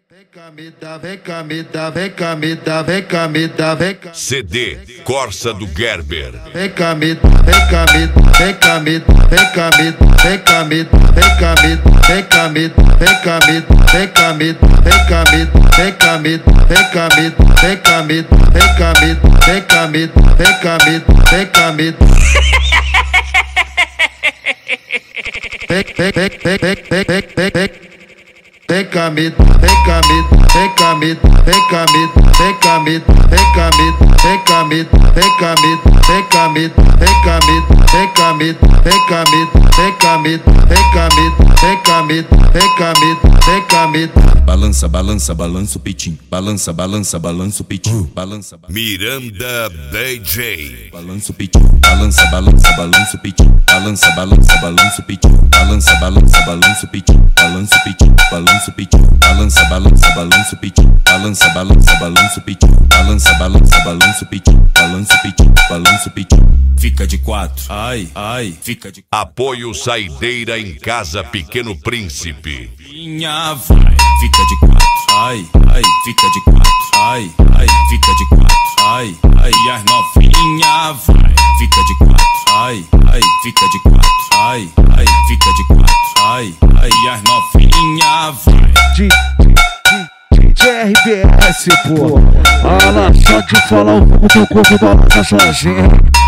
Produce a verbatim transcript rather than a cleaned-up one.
C D Corsa do Gerber. Vem cá, me dá, vem cá, me dá, vem cá, me dá, vem cá, me dá, vem cá, me dá, vem cá, me dá, vem cá, me dá, vem cá, me dá, vem cá, me dá, vem cá, me dá, vem cá, me dá, vem cá, me dá, vem cá, me dá, vem cá, me dá, vem cá, me dá, vem cá, me dá, vem cá, me dá. Vem, vem, vem, vem, vem, vem, vem, vem, vem. Vem cá, me dá, vem cá, me dá, vem cá, me dá, vem cá, me dá, vem cá, me dá, vem cá, me dá, vem cá, me dá, vem cá, me dá, vem cá, me dá, vem cá, me dá, vem cá, me dá, vem cá, me dá, vem cá, me dá, vem cá, me dá, vem cá, me dá, vem cá, me dá, vem cá, me dá. Balança, balança, balança o pitim. Balança, balança, balança o pitim. Balança, Miranda D J. balança o pitim. Balança, balança, balança o pitim. Balança, balança, balança o pitim. Balança, balança, balança o pitim. Balança o pitim, balança o pitim. Balança, balança, balança o pitim. Balança, balança, balança o pitim. Balança, balança, balança o pitim. Balança o pitim, balança o pitim. Fica de quatro, ai, ai, fica de quatro. Apoio Saideira em Casa Pequeno Príncipe. Minha vai, fica de quatro, ai, ai, fica de quatro, ai, ai, fica de quatro, ai, ai, e as novinha vai, fica de quatro, ai, ai, fica de quatro, ai, ai, fica de quatro, ai, ai, e as novinha vai. D J R B S, pô. Olha só te falar o mundo do corpo da sozinha.